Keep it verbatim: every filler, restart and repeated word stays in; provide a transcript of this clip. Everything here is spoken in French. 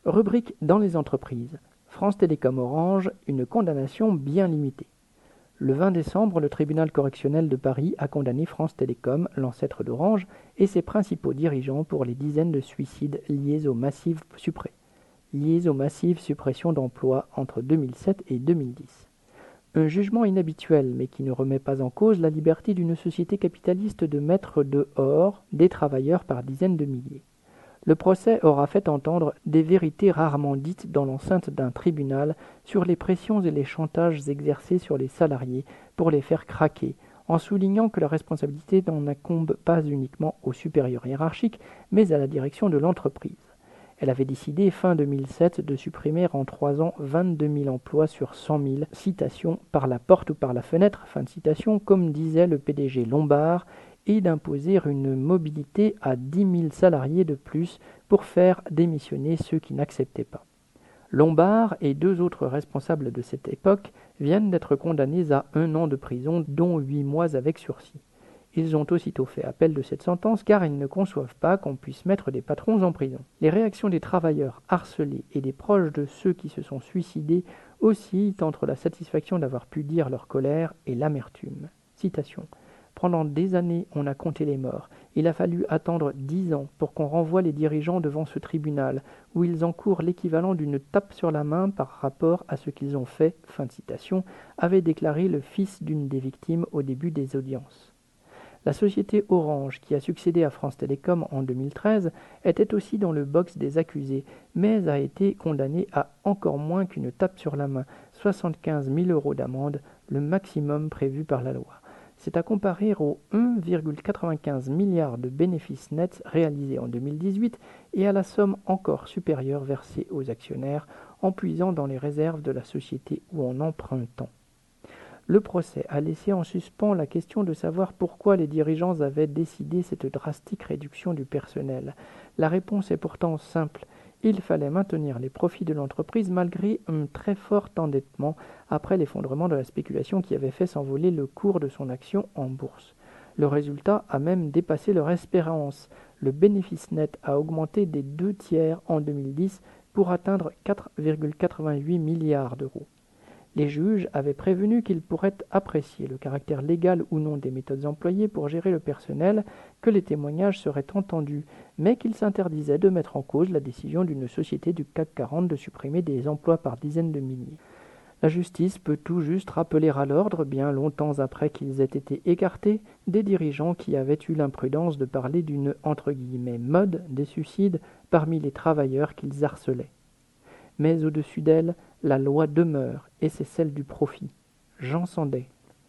Rubrique dans les entreprises. France Télécom Orange, une condamnation bien limitée. Le vingt décembre, le tribunal correctionnel de Paris a condamné France Télécom, l'ancêtre d'Orange, et ses principaux dirigeants pour les dizaines de suicides liés aux massives, suppré- liés aux massives suppressions d'emplois entre deux mille sept et deux mille dix. Un jugement inhabituel, mais qui ne remet pas en cause la liberté d'une société capitaliste de mettre dehors des travailleurs par dizaines de milliers. Le procès aura fait entendre des vérités rarement dites dans l'enceinte d'un tribunal sur les pressions et les chantages exercés sur les salariés pour les faire craquer, en soulignant que la responsabilité n'en incombe pas uniquement aux supérieurs hiérarchiques, mais à la direction de l'entreprise. Elle avait décidé fin deux mille sept de supprimer en trois ans vingt-deux mille emplois sur cent mille, citation, par la porte ou par la fenêtre, fin de citation, comme disait le P D G Lombard, et d'imposer une mobilité à dix mille salariés de plus pour faire démissionner ceux qui n'acceptaient pas. Lombard et deux autres responsables de cette époque viennent d'être condamnés à un an de prison, dont huit mois avec sursis. Ils ont aussitôt fait appel de cette sentence car ils ne conçoivent pas qu'on puisse mettre des patrons en prison. Les réactions des travailleurs harcelés et des proches de ceux qui se sont suicidés oscillent entre la satisfaction d'avoir pu dire leur colère et l'amertume. Citation. Pendant des années, on a compté les morts. Il a fallu attendre dix ans pour qu'on renvoie les dirigeants devant ce tribunal, où ils encourent l'équivalent d'une tape sur la main par rapport à ce qu'ils ont fait, fin de citation, avait déclaré le fils d'une des victimes au début des audiences. La société Orange, qui a succédé à France Télécom en deux mille treize, était aussi dans le box des accusés, mais a été condamnée à encore moins qu'une tape sur la main, soixante-quinze mille euros d'amende, le maximum prévu par la loi. C'est à comparer aux un virgule quatre-vingt-quinze milliards de bénéfices nets réalisés en deux mille dix-huit et à la somme encore supérieure versée aux actionnaires en puisant dans les réserves de la société ou en empruntant. Le procès a laissé en suspens la question de savoir pourquoi les dirigeants avaient décidé cette drastique réduction du personnel. La réponse est pourtant simple. Il fallait maintenir les profits de l'entreprise malgré un très fort endettement après l'effondrement de la spéculation qui avait fait s'envoler le cours de son action en bourse. Le résultat a même dépassé leur espérance. Le bénéfice net a augmenté des deux tiers en deux mille dix pour atteindre quatre virgule quatre-vingt-huit milliards d'euros. Les juges avaient prévenu qu'ils pourraient apprécier le caractère légal ou non des méthodes employées pour gérer le personnel, que les témoignages seraient entendus, mais qu'ils s'interdisaient de mettre en cause la décision d'une société du C A C quarante de supprimer des emplois par dizaines de milliers. La justice peut tout juste rappeler à l'ordre, bien longtemps après qu'ils aient été écartés, des dirigeants qui avaient eu l'imprudence de parler d'une entre guillemets mode des suicides parmi les travailleurs qu'ils harcelaient. Mais au-dessus d'elle, la loi demeure, et c'est celle du profit. Jean Sandet.